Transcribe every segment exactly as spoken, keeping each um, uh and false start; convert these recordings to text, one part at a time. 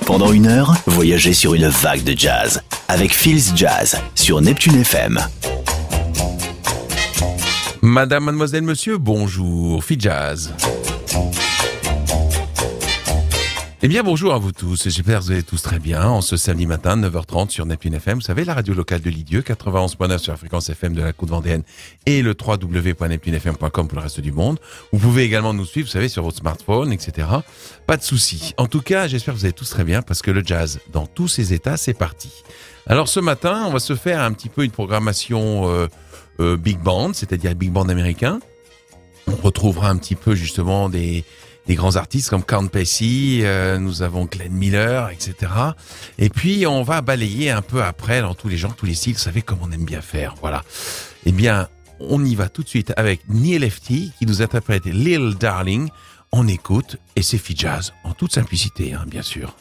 Pendant une heure, voyagez sur une vague de jazz avec Feels Jazz sur Neptune F M. Madame, mademoiselle, monsieur, bonjour, Feels Jazz. Eh bien, bonjour à vous tous. J'espère que vous allez tous très bien. En ce samedi matin, neuf heures trente sur Neptune F M. Vous savez, la radio locale de Lisieux, quatre-vingt-onze virgule neuf sur la fréquence F M de la côte vendéenne et le w w w point neptune f m point com pour le reste du monde. Vous pouvez également nous suivre, vous savez, sur votre smartphone, et cetera. Pas de souci. En tout cas, j'espère que vous allez tous très bien parce que le jazz, dans tous ses états, c'est parti. Alors, ce matin, on va se faire un petit peu une programmation euh, euh, big band, c'est-à-dire big band américain. On retrouvera un petit peu, justement, des... des grands artistes comme Count Basie, euh, nous avons Glenn Miller, et cetera. Et puis, on va balayer un peu après dans tous les genres, tous les styles. Vous savez comme on aime bien faire, voilà. Eh bien, on y va tout de suite avec Neil F T qui nous interprète Little Darling. On écoute et c'est Feels Jazz en toute simplicité, hein, bien sûr.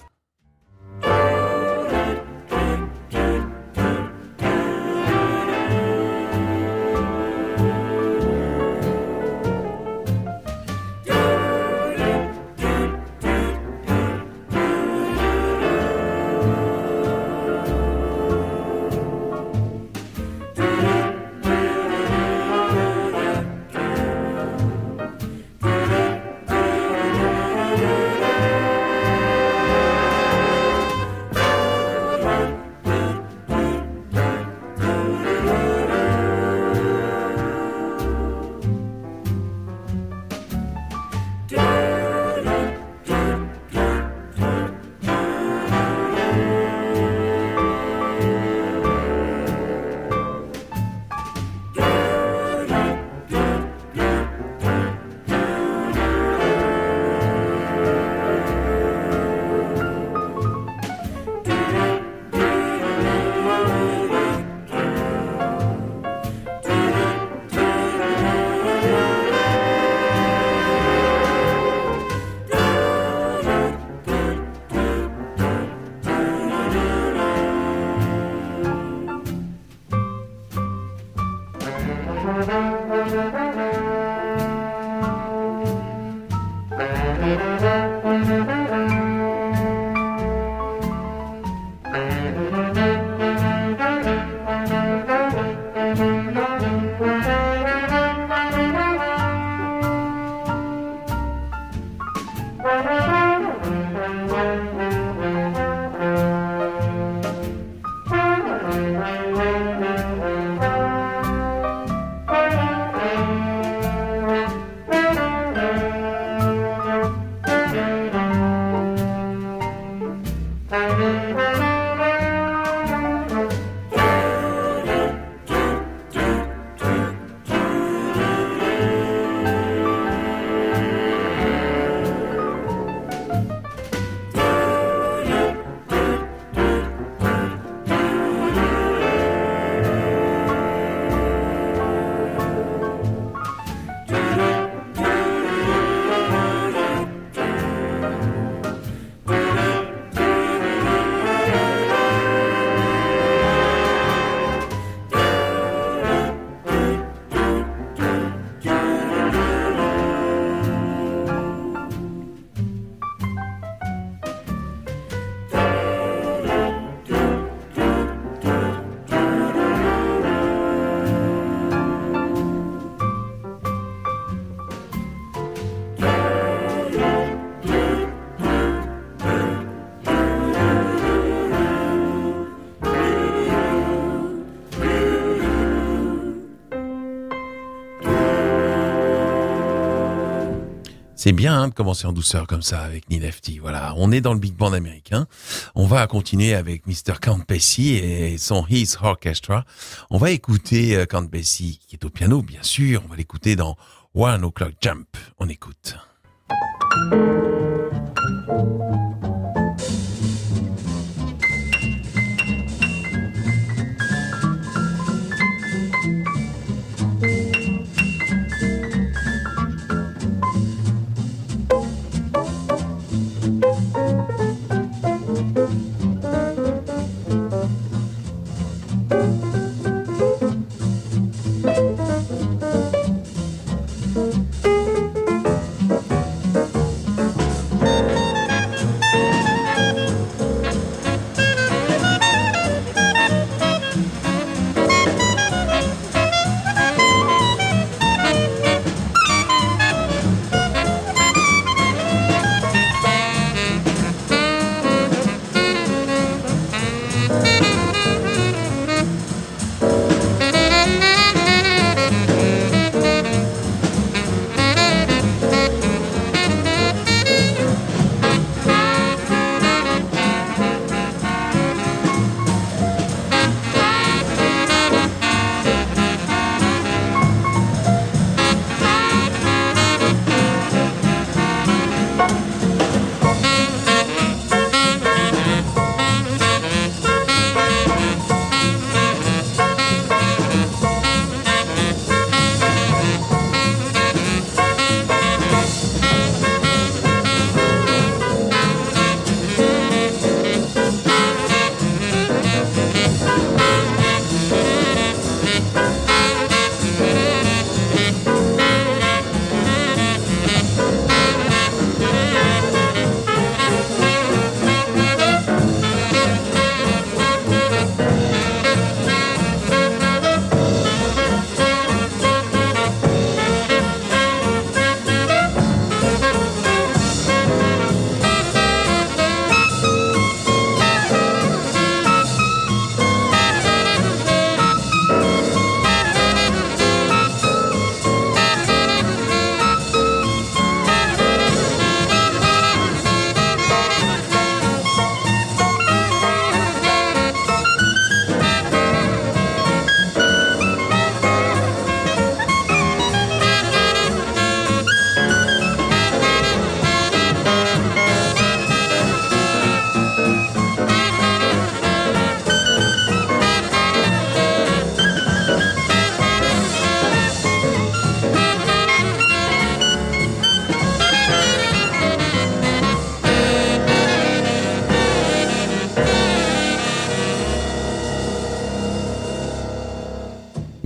C'est bien hein, de commencer en douceur comme ça avec Neil F T. Voilà, on est dans le big band américain. On va continuer avec mister Count Basie et son His Orchestra. On va écouter euh, Count Basie qui est au piano, bien sûr. On va l'écouter dans One O'Clock Jump. On écoute.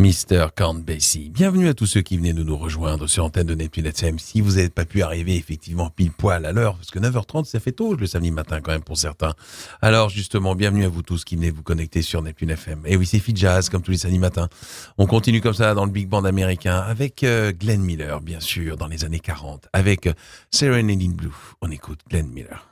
mister Count Basie. Bienvenue à tous ceux qui venaient de nous rejoindre sur l'antenne de Neptune F M. Si vous n'avez pas pu arriver effectivement pile poil à l'heure, parce que neuf heures trente, ça fait tôt le samedi matin quand même pour certains. Alors justement, bienvenue à vous tous qui venez vous connecter sur Neptune F M. Et oui, c'est Fit Jazz comme tous les samedis matins. On continue comme ça dans le big band américain avec euh, Glenn Miller, bien sûr, dans les années quarante, avec euh, Serenade in Blue. On écoute Glenn Miller.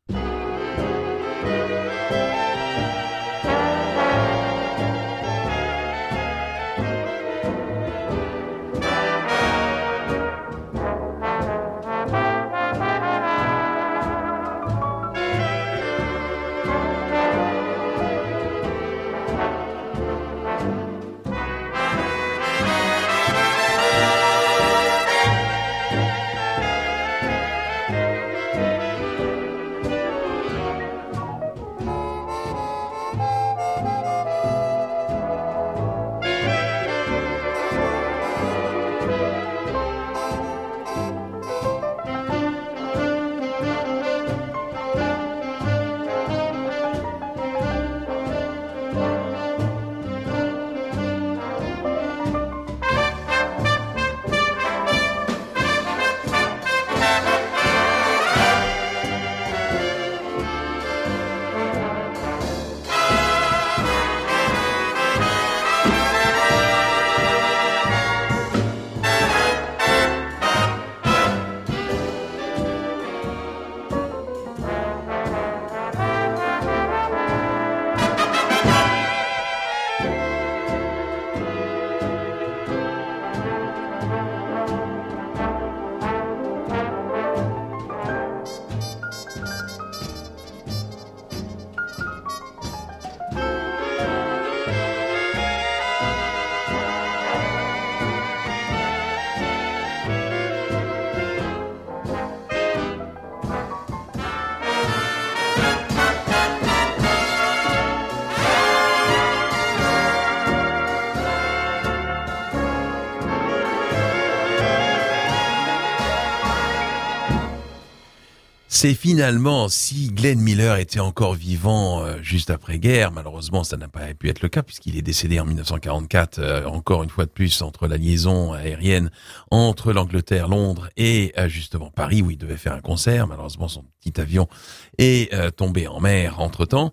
C'est finalement, si Glenn Miller était encore vivant euh, juste après-guerre, malheureusement ça n'a pas pu être le cas puisqu'il est décédé en dix-neuf cent quarante-quatre, euh, encore une fois de plus entre la liaison aérienne entre l'Angleterre, Londres et euh, justement Paris où il devait faire un concert. Malheureusement son petit avion est euh, tombé en mer entre-temps.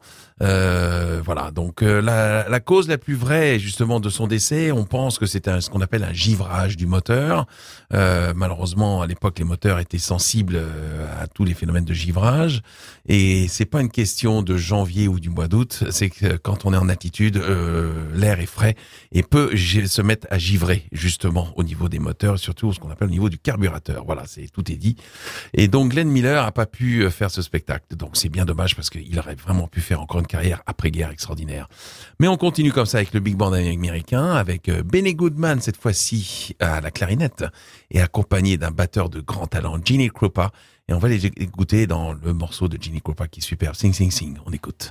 Euh, voilà, donc euh, la, la cause la plus vraie justement de son décès, on pense que c'est un, ce qu'on appelle un givrage du moteur. Euh, malheureusement à l'époque les moteurs étaient sensibles euh, à tous les phénomènes de givrage et c'est pas une question de janvier ou du mois d'août, c'est que quand on est en altitude, euh, l'air est frais et peut se mettre à givrer justement au niveau des moteurs, surtout ce qu'on appelle au niveau du carburateur. Voilà, c'est tout est dit. Et donc Glenn Miller a pas pu faire ce spectacle, donc c'est bien dommage parce qu'il aurait vraiment pu faire encore une carrière après-guerre extraordinaire. Mais on continue comme ça avec le big band américain, avec Benny Goodman cette fois-ci à la clarinette et accompagné d'un batteur de grand talent, Gene Krupa. Et on va les écouter dans le morceau de Gene Krupa qui est super, Sing Sing Sing. On écoute.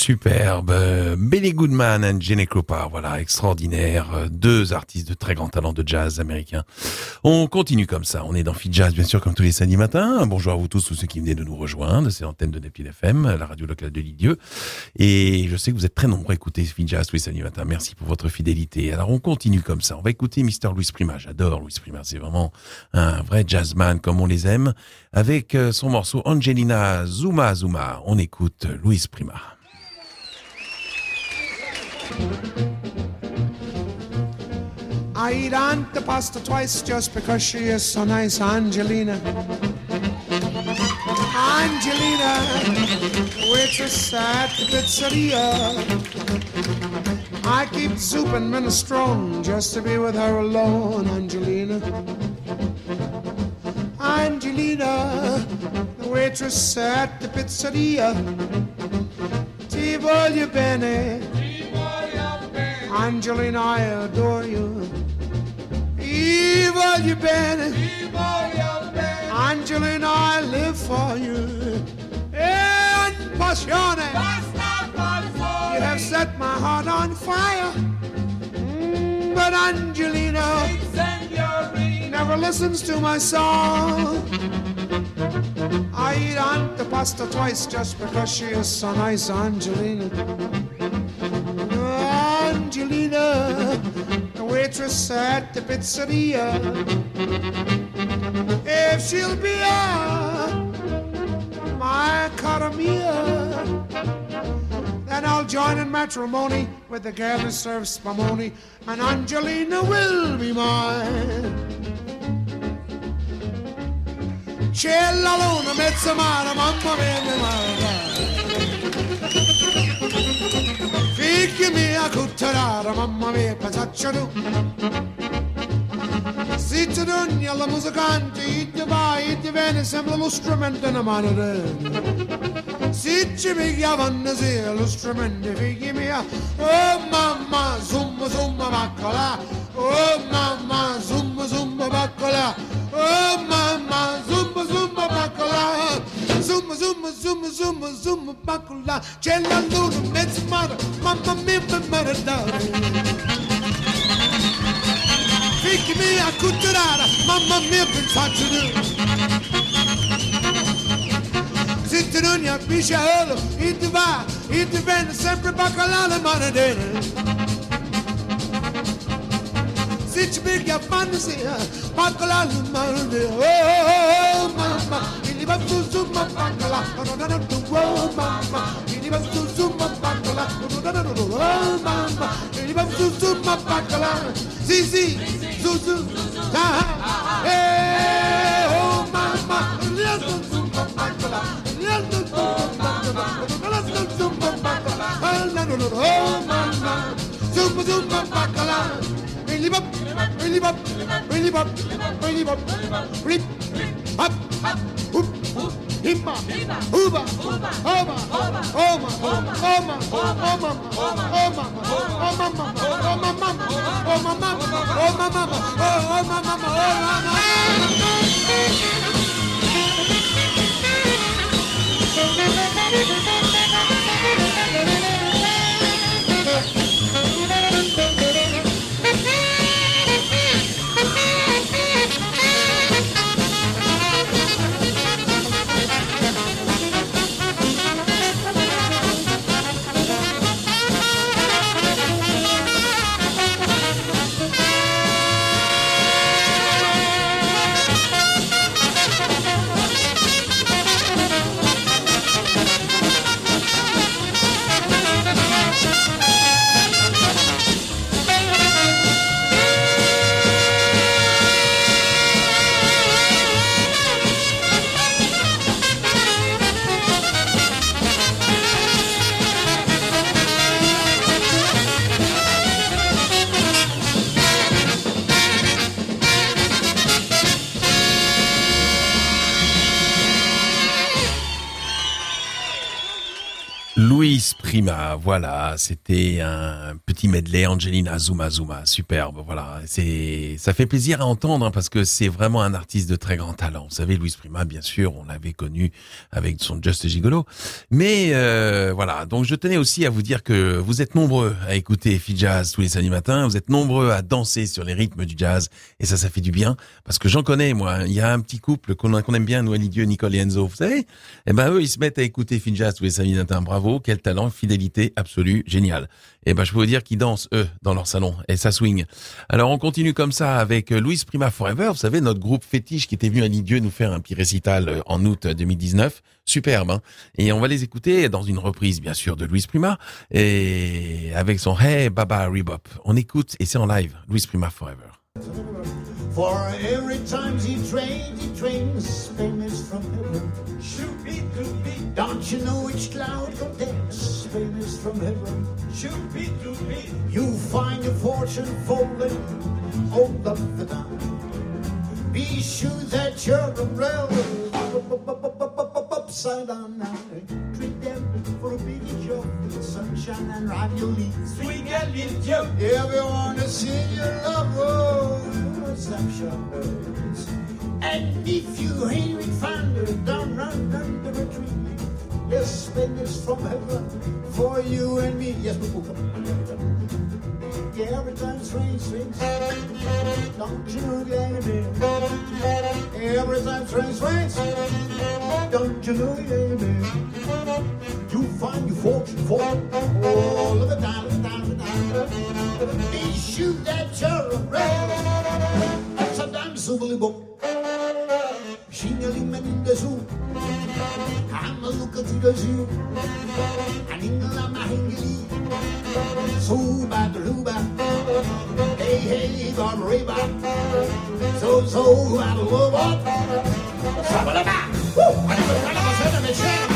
Superbe. Benny Goodman et Jenny Cropper, voilà, extraordinaire. Deux artistes de très grand talent de jazz américain. On continue comme ça. On est dans Fit Jazz, bien sûr, comme tous les samedis matins. Bonjour à vous tous, tous ceux qui venaient de nous rejoindre. C'est l'antenne de Neptune F M, la radio locale de Lisieux. Et je sais que vous êtes très nombreux à écouter Fit Jazz tous les samedis matins. Merci pour votre fidélité. Alors, on continue comme ça. On va écouter mister Louis Prima. J'adore Louis Prima. C'est vraiment un vrai jazzman comme on les aime. Avec son morceau Angelina Zuma Zuma. On écoute Louis Prima. I eat Aunt pasta twice just because she is so nice, Angelina. Angelina, waitress at the pizzeria. I keep souping minestrone just to be with her alone, Angelina. Angelina, the waitress at the pizzeria. Ti voglio bene, Angelina, I adore you. Ti voglio bene, Angelina, I live for you. E passione, you have set my heart on fire. Mm, but Angelina never listens to my song. I eat Aunt the pasta twice just because she is so nice, Angelina. Angelina, the waitress at the pizzeria. If she'll be a my cara mia, then I'll join in matrimony with the girl who serves spumoni, and Angelina will be mine. C'è la luna, mezza mano, mamma mia, mia mia. Figli mia, cutterara, mamma mia, pensaccia tu. Se ti dogni alla musicante, e ti vai, e ti viene, sembra lo strumento in mano te. Se ci pigliavano sia lo strumento, figli mia, oh mamma, zumba, zumba, baccola. Oh mamma, zumba, zumba, baccola. Oh mamma, zumba, zumba, baccola. Zumba, zumba, zumba, zumba, zumba, baccola. C'è la luna, mezza mano, mamma mia, mi maradare. Figli mia, cutterara, mamma mia, pensaccio tu. Se ti non è pisciolo, e ti va, e ti viene sempre baccola la manadena. Se ci piglia a fantasia, baccola la manadena. Oh, mamma, il va su su ma baccola, no no no no, oh mamma, il va su su ma baccola, no no no no, oh mamma, il va su su ma baccola. Sì sì, su su, ah, eh, oh mamma, il va su ma baccola, il va su ma baccola, il va su ma baccola, oh no no, oh mamma, su su ma baccola, il va, il va, il va, il va, rip, up, up, up. Himma, Uba, Oma, Oma, Oma, Oma, Oma, Oma, Oma, Oma, Luis Prima, voilà, c'était un petit medley Angelina Zuma Zuma, superbe, voilà, c'est, ça fait plaisir à entendre hein, parce que c'est vraiment un artiste de très grand talent. Vous savez, Luis Prima, bien sûr, on l'avait connu avec son Just Gigolo, mais euh, voilà, donc je tenais aussi à vous dire que vous êtes nombreux à écouter Free Jazz tous les samedis matins, vous êtes nombreux à danser sur les rythmes du jazz et ça, ça fait du bien parce que j'en connais moi. Il y a un petit couple qu'on, qu'on aime bien, nous, Dieu, Nicole et Enzo, vous savez, eh ben eux, ils se mettent à écouter Free Jazz tous les samedis matins, bravo. Quel talent, fidélité absolue, génial. Et ben je peux vous dire qu'ils dansent eux dans leur salon et ça swing. Alors on continue comme ça avec Luis Prima Forever, vous savez notre groupe fétiche qui était venu à Lisieux nous faire un petit récital en août deux mille dix-neuf, superbe hein. Et on va les écouter dans une reprise bien sûr de Luis Prima et avec son Hey Baba Rebop. On écoute et c'est en live Luis Prima Forever. For every time he trains, he trains famous from heaven. Shoopy doopy. Don't you know each cloud contains famous from heaven? Shoopy doopy. You find your fortune falling all up the down. Be sure that you're umbrella upside down now. Treat them for a big job, sunshine and ravioli. Sweet Galileo. Everyone to see your love, oh, snapshot birds. And if you hear it thunder, don't run under the tree. Yes, fingers from heaven for you and me. Yes, we will. Yeah, every time it rains, rains. Don't you know baby? Every time it rains, rains. Don't you know baby? You find your fortune for all of the down, look it down, look it down. Be sure that you're a red. Sometimes so will book. Shingling in the zoo. I'm a look at the zoo. And in the lama hingly. So bad, Ruba. Hey, hey, Barbariba. So, so, bad, Ruba. Sabalaba. Woo! I never kind of a set of a shame.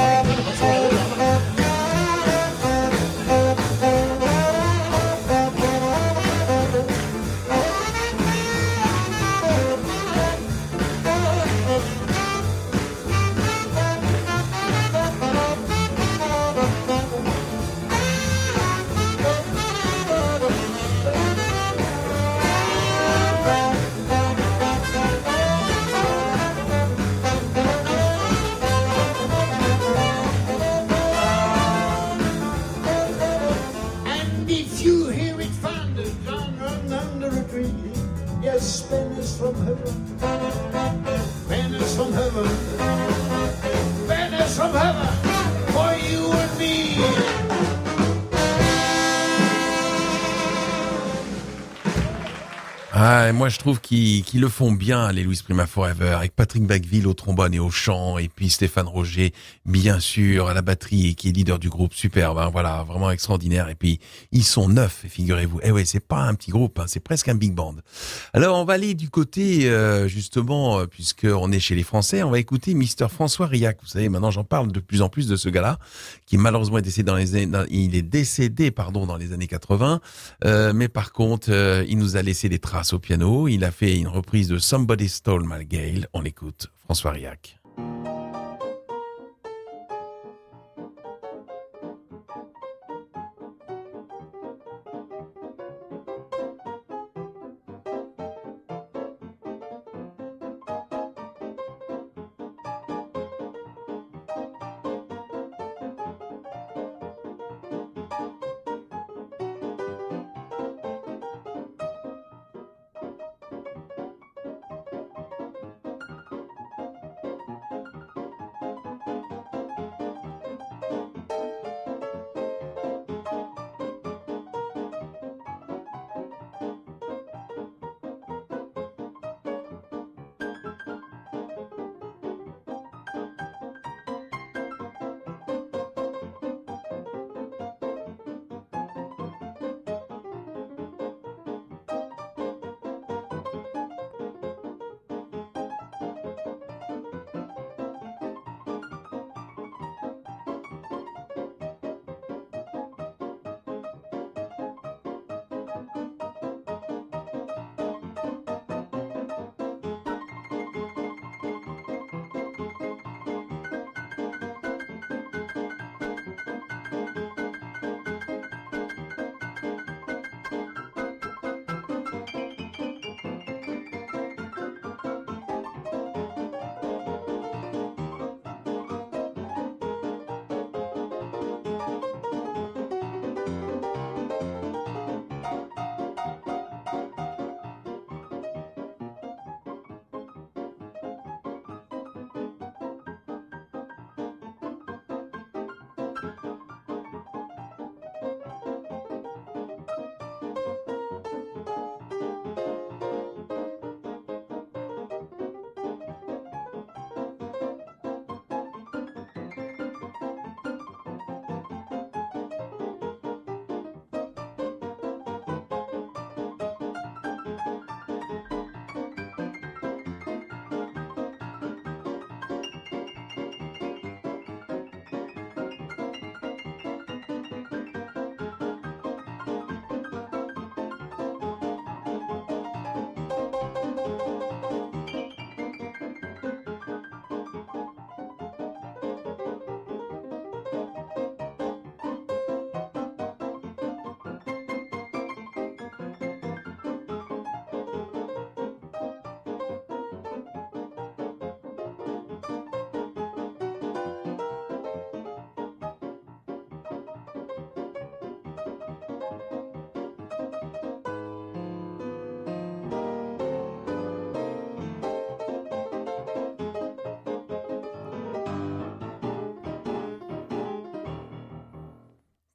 Ah, moi je trouve qu'ils, qu'ils le font bien, les Luis Prima Forever, avec Patrick Bacqueville au trombone et au chant, et puis Stéphane Roger, bien sûr, à la batterie, qui est leader du groupe, superbe, hein, voilà, vraiment extraordinaire. Et puis ils sont neuf, figurez-vous. Eh ouais, c'est pas un petit groupe, hein, c'est presque un big band. Alors on va aller du côté, euh, justement, euh, puisqu'on est chez les Français, on va écouter Mister François Riac. Vous savez, maintenant j'en parle de plus en plus de ce gars-là, qui malheureusement est décédé dans les années, dans, il est décédé, pardon, dans les années quatre-vingts, euh, mais par contre, euh, il nous a laissé des traces au piano. Il a fait une reprise de Somebody Stole My Gale. On l'écoute, François Riac.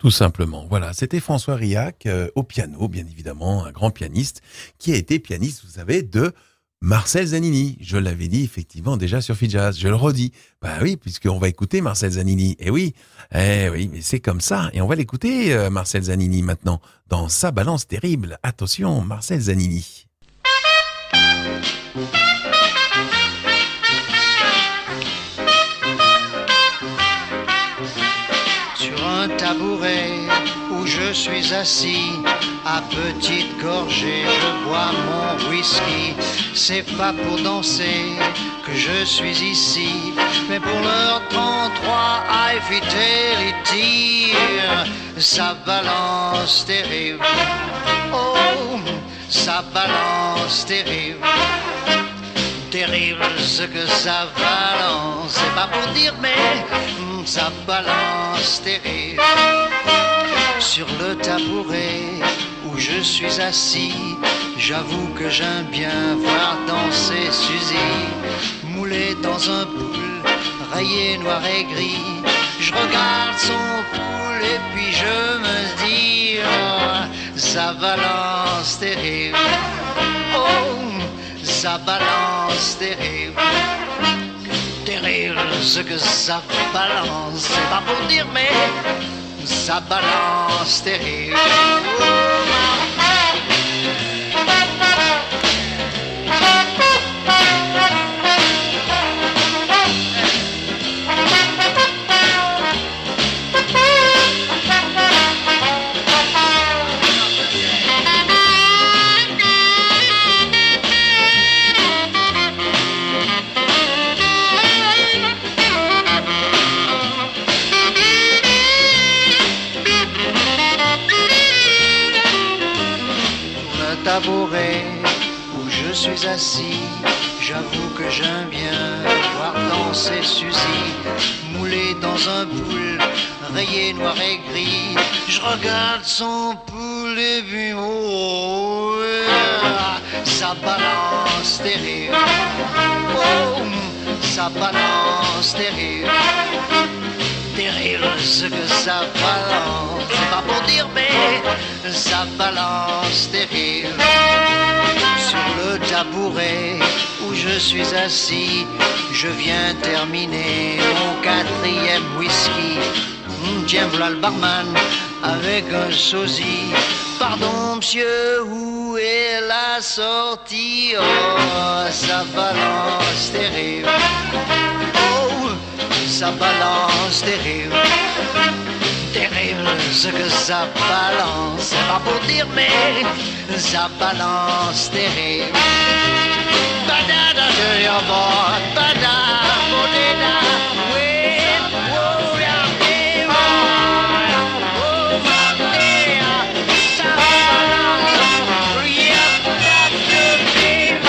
Tout simplement. Voilà, c'était François Riac euh, au piano, bien évidemment, un grand pianiste qui a été pianiste, vous savez, de Marcel Zanini. Je l'avais dit effectivement déjà sur Fidjazz. Je le redis. Bah oui, puisqu'on va écouter Marcel Zanini. Eh oui, eh oui, mais c'est comme ça. Et on va l'écouter, euh, Marcel Zanini, maintenant, dans Sa balance terrible. Attention, Marcel Zanini. Sur un tabouret où je suis assis, à petite gorgée, je bois mon whisky. C'est pas pour danser que je suis ici, mais pour l'heure trente-trois à Fidelity. Ça balance terrible, oh, ça balance terrible. Terrible ce que ça balance, c'est pas pour dire mais ça balance terrible. Sur le tabouret où je suis assis, j'avoue que j'aime bien voir danser Suzy, moulée dans un poule, rayé noir et gris. Je regarde son poule et puis je me dis, oh, ça balance terrible, oh, ça balance terrible. Terrible ce que ça balance, c'est pas pour dire mais ça balance terrible. Tabouret où je suis assis, j'avoue que j'aime bien voir danser Suzy, moulée dans un poule, rayé noir et gris. Je regarde son poule et puis oh, ça balance terrible, oh, ça balance terrible. Terrible ce que ça balance, c'est pas pour dire mais ça balance terrible. Sur le tabouret où je suis assis, je viens terminer mon quatrième whisky. Mmh, tiens voilà le barman avec un sosie. Pardon monsieur, où est la sortie? Oh, ça balance terrible, oh, ça balance terrible. Terrible ce que ça balance, c'est pas pour dire mais ça balance terrible. Badada de your boy, badada, bodeda, wait, oh yeah, oh my dear, ça balance, yeah, that's the people.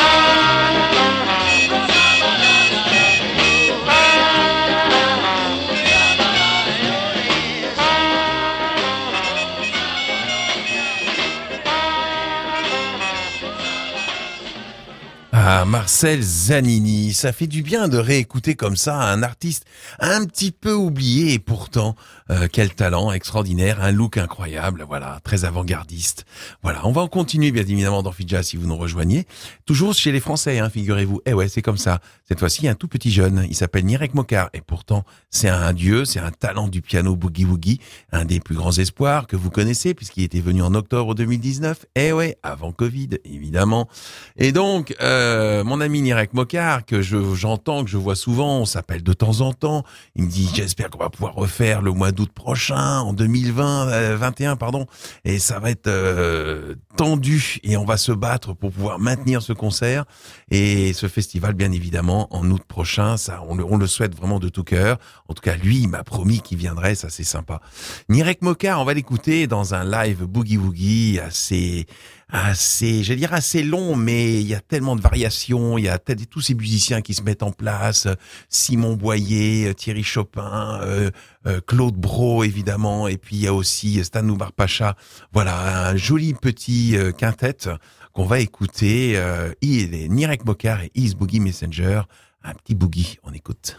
Ah, Marcel Zanini, ça fait du bien de réécouter comme ça un artiste un petit peu oublié et pourtant euh, quel talent extraordinaire, un look incroyable, voilà, très avant-gardiste. Voilà, on va en continuer bien évidemment dans Fidjazz si vous nous rejoignez, toujours chez les Français, hein, figurez-vous. Eh ouais, c'est comme ça. Cette fois-ci, un tout petit jeune, il s'appelle Nirek Mokar et pourtant c'est un dieu, c'est un talent du piano boogie woogie, un des plus grands espoirs que vous connaissez puisqu'il était venu en octobre deux mille dix-neuf. Eh ouais, avant Covid évidemment. Et donc euh, mon ami Nirek Mokar que je j'entends, que je vois souvent, on s'appelle de temps en temps. Il me dit j'espère qu'on va pouvoir refaire le mois d'août prochain, en deux mille vingt, euh, vingt et un pardon, et ça va être euh, tendu et on va se battre pour pouvoir maintenir ce concert et ce festival bien évidemment en août prochain. Ça, on le, on le souhaite vraiment de tout cœur. En tout cas, lui, il m'a promis qu'il viendrait, ça c'est sympa. Nirek Mokar, on va l'écouter dans un live boogie woogie assez assez, je vais dire assez long, mais il y a tellement de variations, il y a tous ces musiciens qui se mettent en place, Simon Boyer, Thierry Chopin, euh, euh, Claude Brault évidemment, et puis il y a aussi Stan Noubar Pacha. Voilà, un joli petit euh, quintet qu'on va écouter. Euh, il est Nirek Mokar et His Boogie Messenger, un petit boogie, on écoute.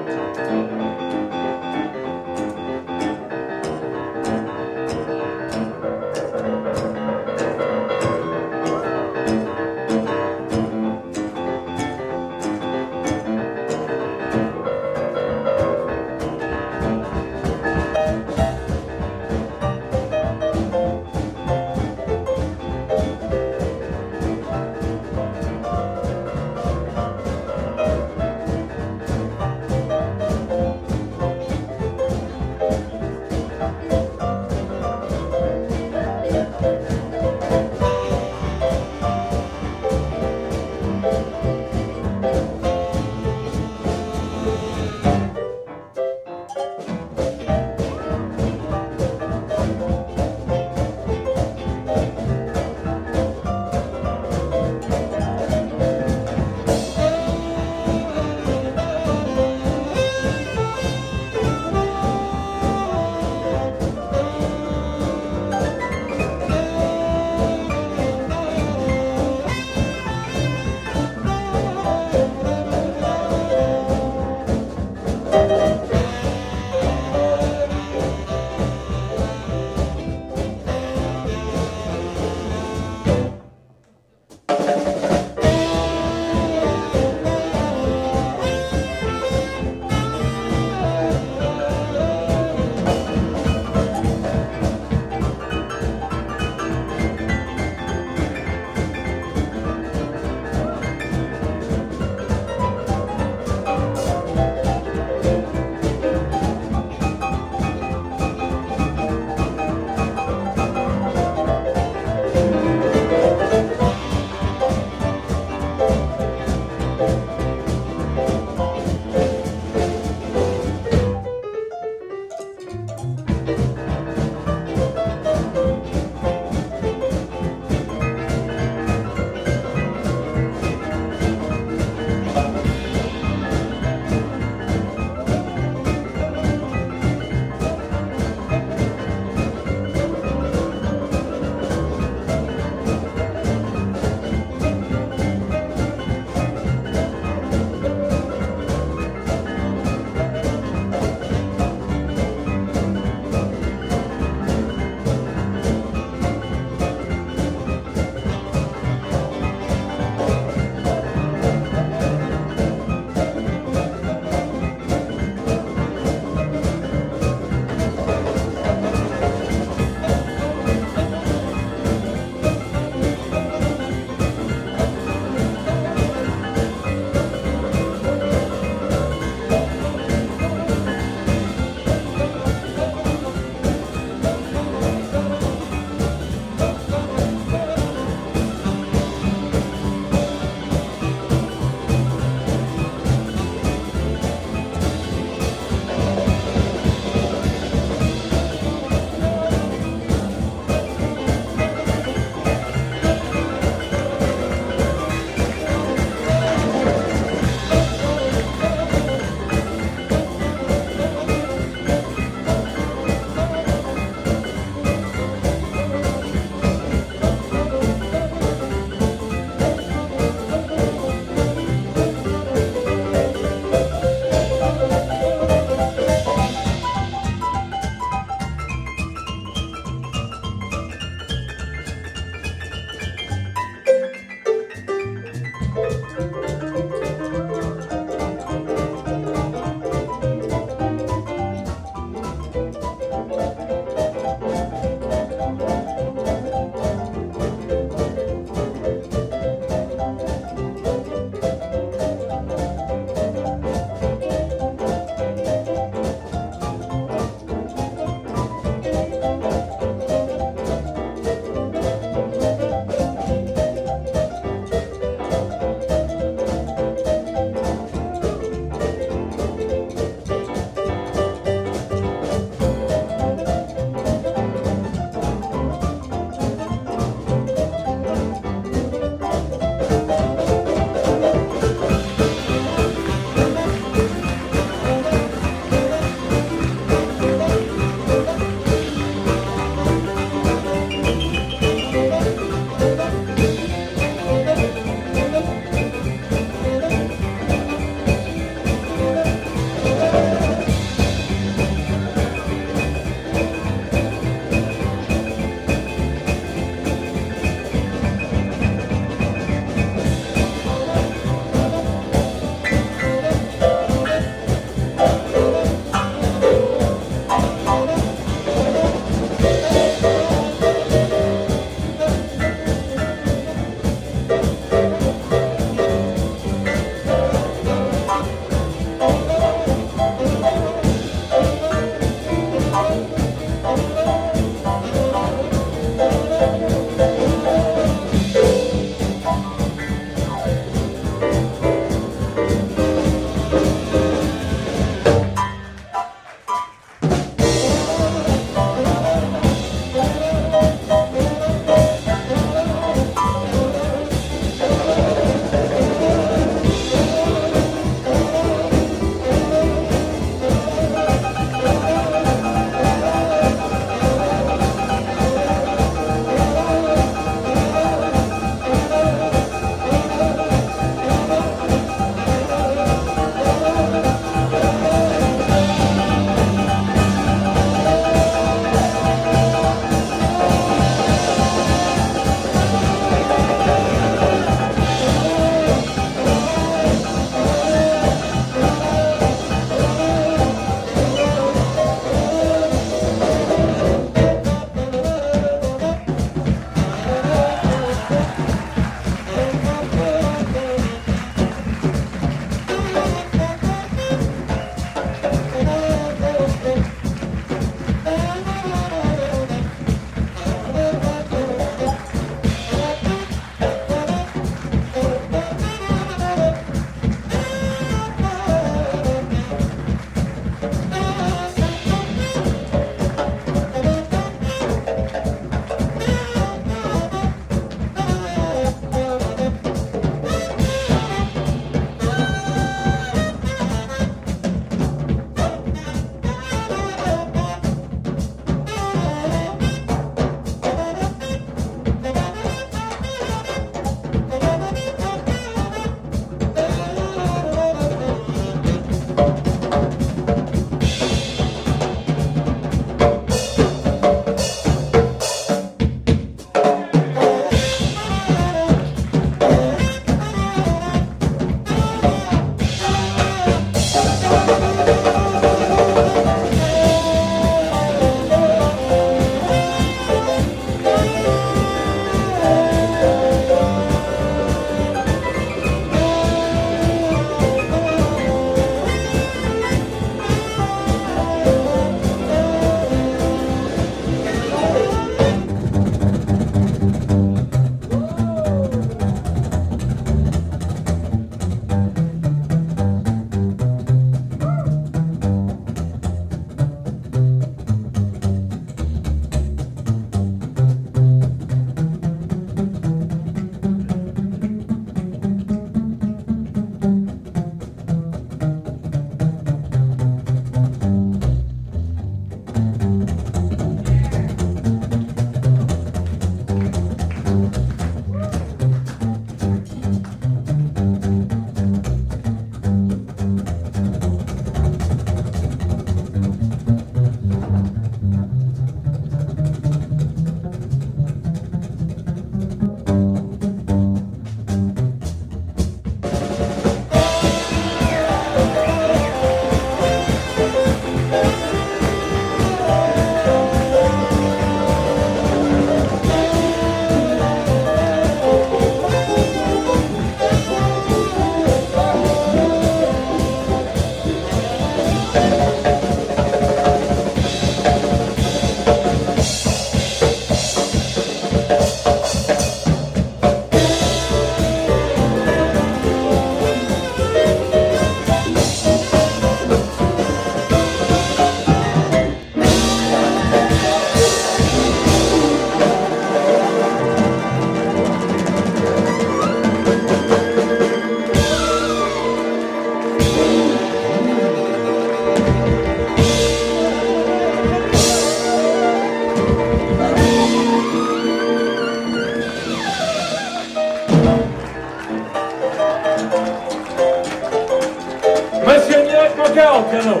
Joker au piano.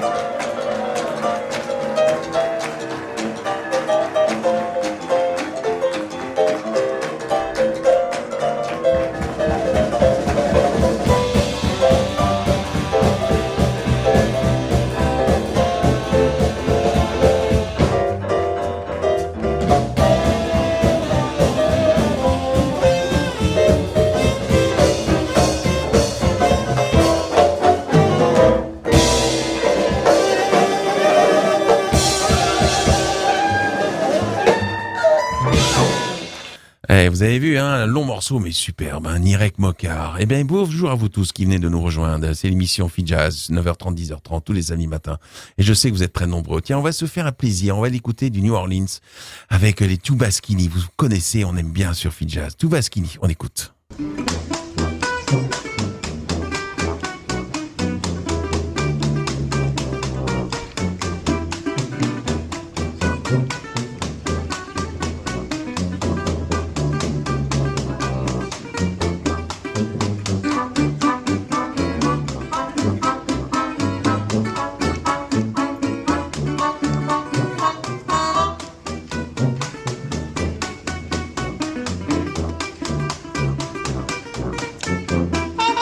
Eh, vous avez vu, hein, un long morceau, mais superbe, un Nirek Mokar. Eh bien, bonjour à vous tous qui venez de nous rejoindre. C'est l'émission Free Jazz, neuf heures trente, dix heures trente, tous les samedis matins. Et je sais que vous êtes très nombreux. Tiens, on va se faire un plaisir. On va l'écouter du New Orleans avec les Tubaskini. Vous connaissez, on aime bien sur Free Jazz. Tubaskini, on écoute. Oh,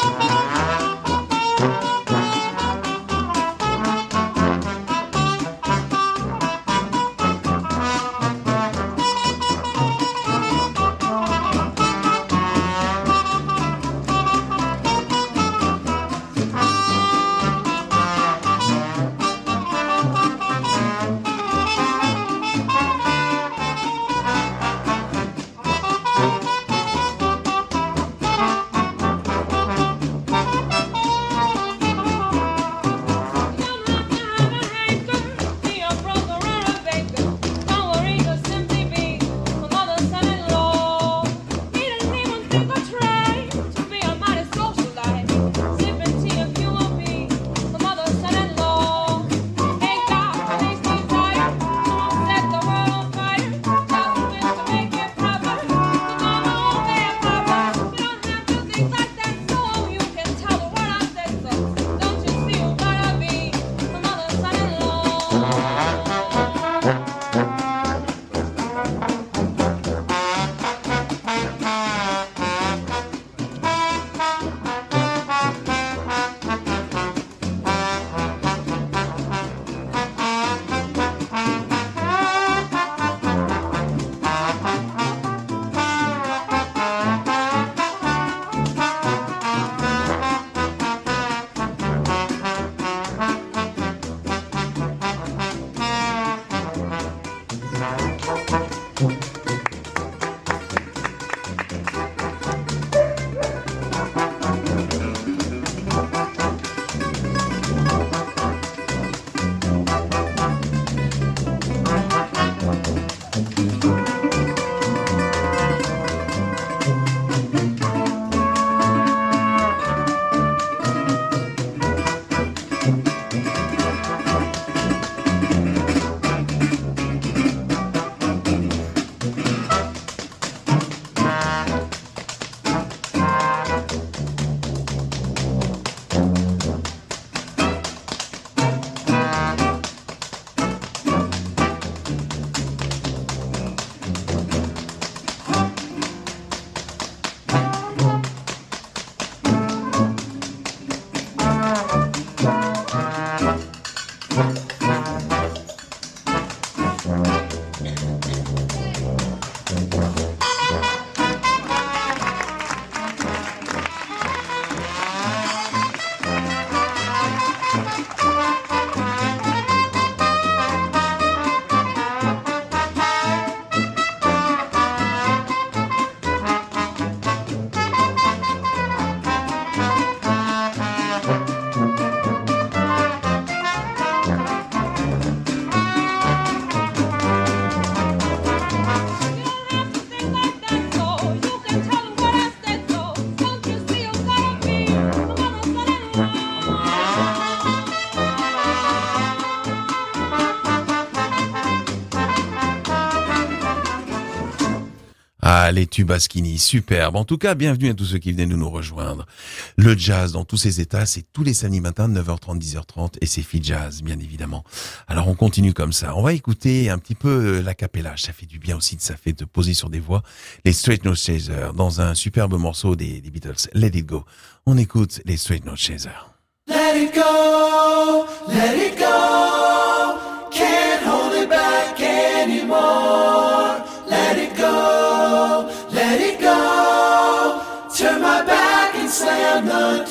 Ah, les Tubaschini, superbe. En tout cas, bienvenue à tous ceux qui venaient de nous rejoindre. Le jazz dans tous ses états, c'est tous les samedis matins de neuf heures trente, dix heures trente et c'est Phil Jazz, bien évidemment. Alors on continue comme ça. On va écouter un petit peu l'acapella. Ça fait du bien aussi, ça fait de poser sur des voix. Les Straight Nose Chasers dans un superbe morceau des, des Beatles, Let It Go. On écoute les Straight Nose Chasers. Let it go, let it go, can't hold it back anymore. Let it go, let it go, turn my back and slam the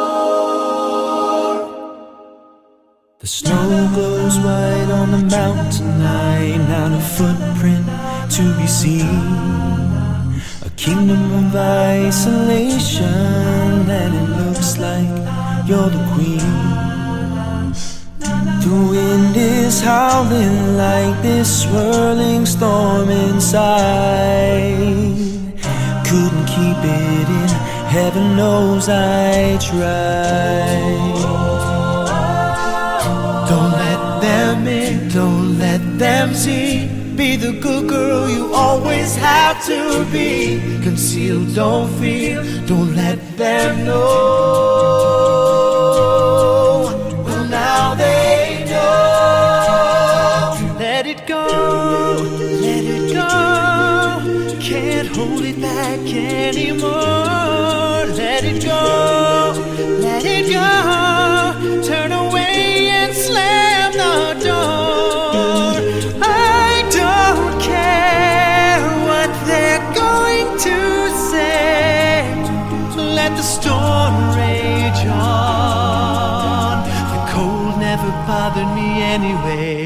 door. The snow glows white on the mountain tonight, not a footprint to be seen. A kingdom of isolation, and it looks like you're the queen. The wind is howling like this swirling storm inside. Couldn't keep it in, heaven knows I tried. Don't let them in, don't let them see. Be the good girl you always have to be. Conceal, don't feel, don't let them know. Well, now they know. Let it go, let it go. Can't hold it back anymore. Let it go, let it go. Turn away and slam the door. I don't care what they're going to say. Let the storm rage on. The cold never bothered me anyway.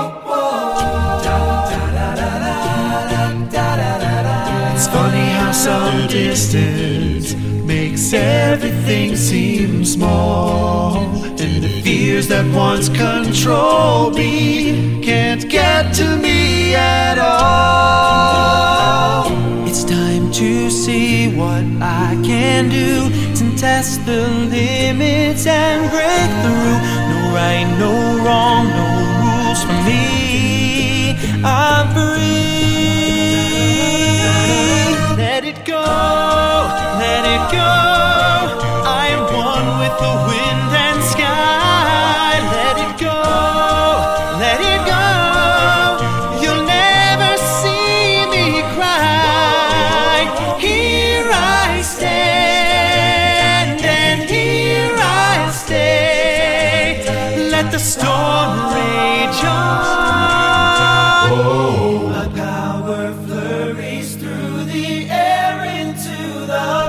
It's funny how some distance makes everything seem small. And the fears that once controlled me can't get to me at all. It's time to see what I can do to test the limits and break through. No right, no wrong, no rules for me. I'm free. Let it go, let it go. I am one with the wind and sky. Let it go, let it go. You'll never see me cry. Here I stand and here I stay. Let the storm rage on. Oh. My power flurries through the air into the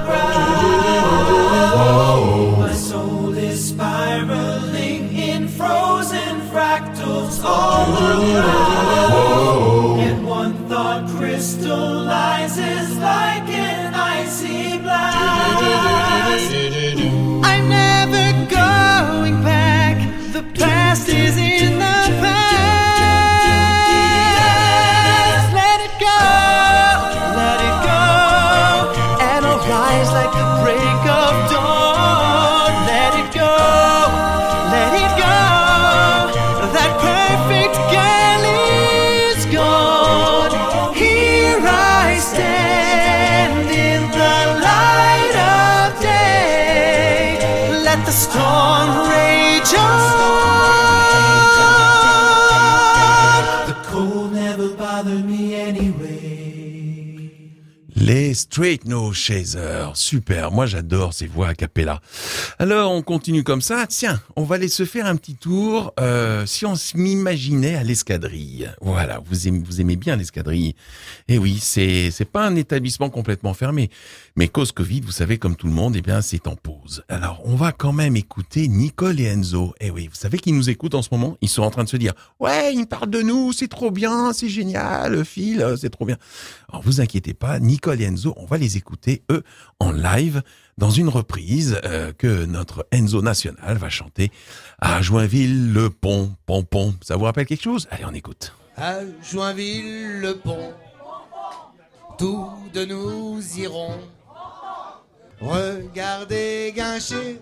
ground. My soul is spiraling in frozen fractals all around. And one thought crystallizes like an icy blast. I'm never going back. The past is in the past. Let it go, let it go. And I'll rise like the break of dawn. Let it go, let it go. That perfect girl is gone. Here I stand in the light of day. Let the storm rage on. The cold never bothered me anyway. Les Straight Nose Chasers, super, moi j'adore ces voix a cappella. Alors on continue comme ça, tiens, on va aller se faire un petit tour, euh, si on s'imaginait à l'Escadrille. Voilà, vous aimez, vous aimez bien l'Escadrille. Et oui, c'est c'est pas un établissement complètement fermé, mais cause Covid, vous savez, comme tout le monde, eh bien c'est en pause. Alors on va quand même écouter Nicole et Enzo. Eh oui, vous savez qu'ils nous écoutent en ce moment, ils sont en train de se dire, ouais, ils me parlent de nous, c'est trop bien, c'est génial, Phil, c'est trop bien. Alors vous inquiétez pas, Nicole et Enzo, on va les écouter, eux, en live, dans une reprise euh, que notre Enzo National va chanter à Joinville, le pont, pont, pont. Ça vous rappelle quelque chose? Allez, on écoute. À Joinville, le pont, tous de nous irons regarder Guincher.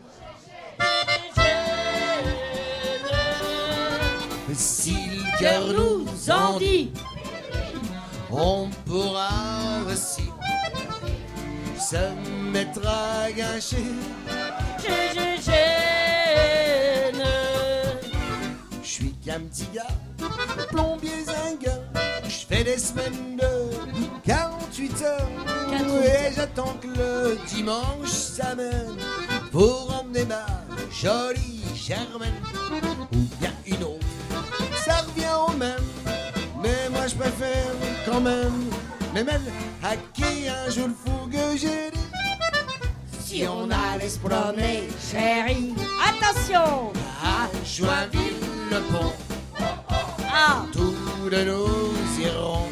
Si le cœur nous en dit, On pourra aussi se mettre à gâcher. Je, je, je ne. Je suis qu'un petit gars, plombier zingueur. Je fais des semaines de quarante-huit heures. Et j'attends que le dimanche s'amène pour emmener ma jolie Germaine. Ou bien une autre, ça revient au même. Mais moi je préfère quand même les mêmes à qui un jour le fou que j'ai dit. Si on allait se promener, chérie, attention À Joinville-le-Pont, Ah, tous de nous irons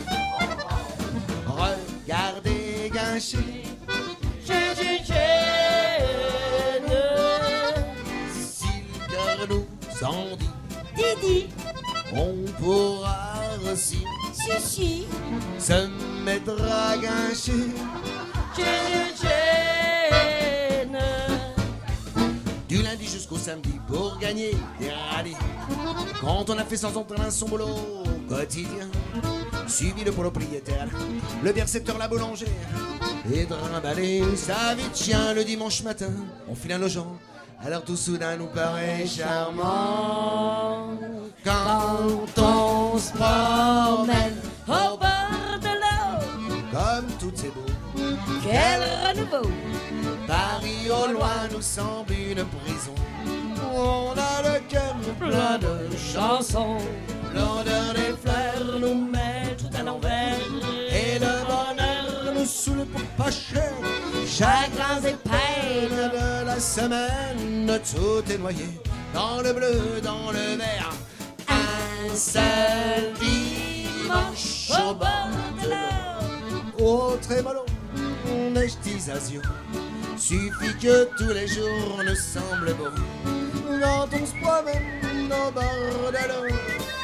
regarder Guinchy. je, je, je ne. Si le cœur nous en dit, Didi, on pourra aussi si, si, se mettre à Guinchy. je, je, je ne. Du lundi jusqu'au samedi pour gagner des rallyes. Quand on a fait sans entrain son boulot quotidien, suivi le propriétaire, le percepteur, la boulangère, et trimballer sa vie de chien le dimanche matin. On file un logement, alors tout soudain nous paraît charmant. Quand on se promène Au bord de l'eau, comme tout est beau, quel renouveau. Paris au loin nous semble une prison. On a le cœur plein de Chanson, l'odeur des fleurs nous met tout à l'envers. Et le bonheur nous saoule pour pas cher. chagrins et peines. De la semaine, tout est noyé dans le bleu, dans le vert. Un seul dimanche au bord de l'eau, au trémolo, neigisation. Suffit que tous les jours nous semblent beaux quand on se promène au bord de l'eau.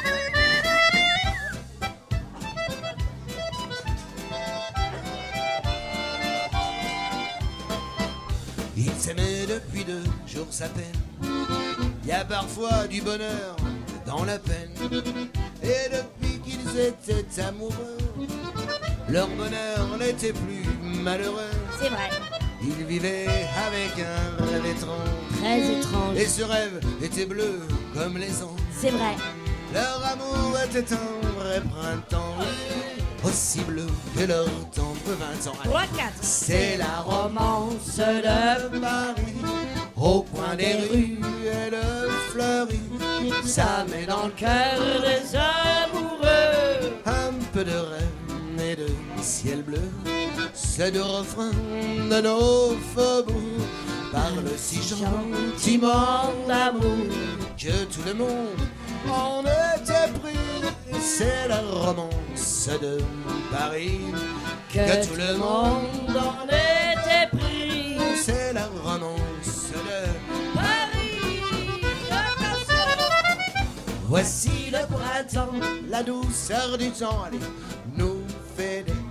Ils s'aimaient depuis deux jours à peine. Il y a parfois du bonheur dans la peine. Et depuis qu'ils étaient amoureux, leur bonheur n'était plus malheureux. C'est vrai, Ils vivaient avec un rêve étrange. très étrange. Et ce rêve était bleu comme les anges. C'est vrai, Leur amour était un vrai printemps, aussi bleu que leur tendre vingt ans. trois, quatre. C'est la romance de Paris, au coin des rues et de fleurie. Ça met dans le cœur des amoureux un peu de rêve et de ciel bleu. C'est le refrain de nos faubourgs parle si gentiment d'amour que tout le monde en était pris. C'est la romance de Paris que tout le monde en était pris. C'est la romance de Paris. Voici le printemps, la douceur du temps, allez, nous fait des...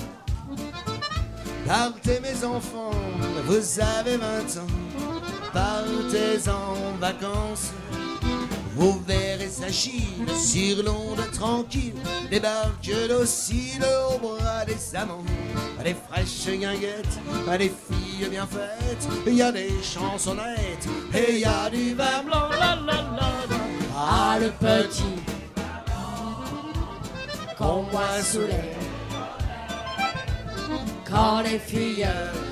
Partez mes enfants, vous avez vingt ans, partez en vacances. Vous verrez sa Chine sur l'onde tranquille, des barques dociles au bras des amants, des fraîches guinguettes, des filles bien faites. Il y a des chansonnettes et il y a du vin blanc. La, la, la, la. Ah, le petit qu'on boit sous les, quand les filles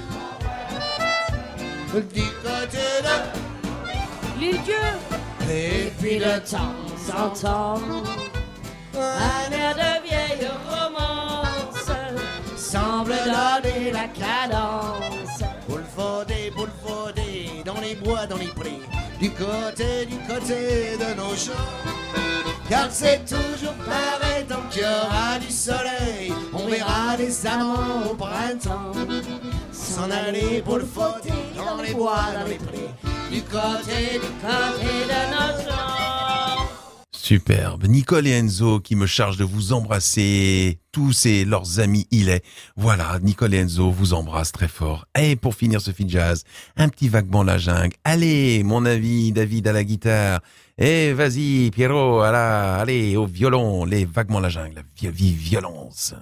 du côté de Ludieux. et Puis de temps en temps, un air de vieille romance semble donner la cadence. pour le fauder, pour le fauder, dans les bois, dans les prés, du côté, du côté de nos champs. Car c'est toujours pareil, tant qu'il y aura du soleil, on verra des amants au printemps s'en aller pour le fauder, dans les bois, dans les prés, du côté, du côté de nos champs. Superbe. Nicole et Enzo qui me chargent de vous embrasser, tous et leurs amis Illet. Voilà, Nicole et Enzo vous embrassent très fort. Et pour finir ce feed jazz, un petit vaguement la jungle. Allez, mon ami David à la guitare. Et vas-y, Pierrot, à la, allez, au violon, les vaguement la jungle, la vie, vie violence.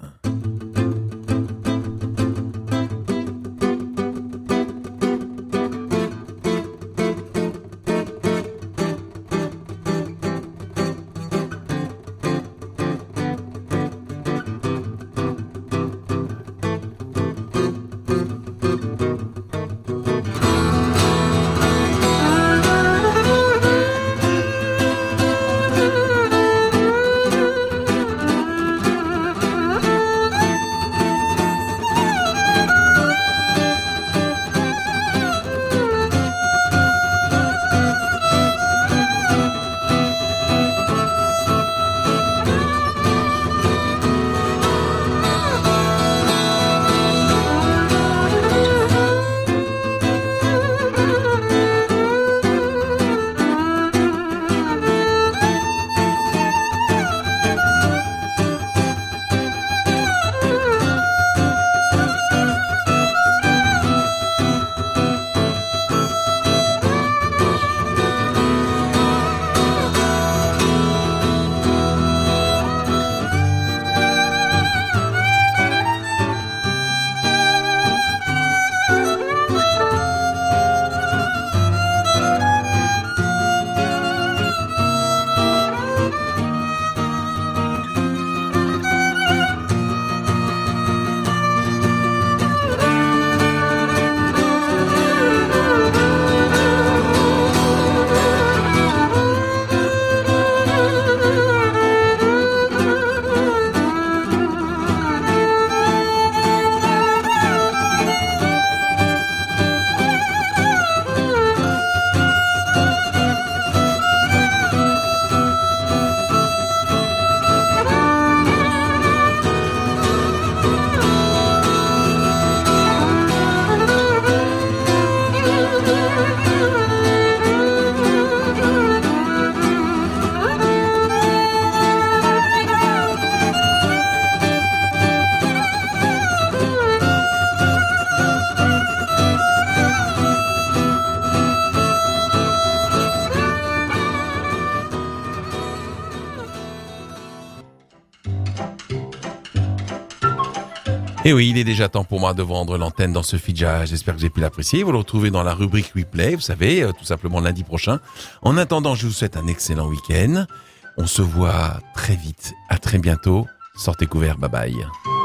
Et oui, il est déjà temps pour moi de vendre l'antenne dans ce feed jazz. J'espère que vous avez pu l'apprécier. Vous le retrouvez dans la rubrique replay, vous savez, euh, tout simplement lundi prochain. En attendant, je vous souhaite un excellent week-end. On se voit très vite. À très bientôt. Sortez couverts. Bye bye.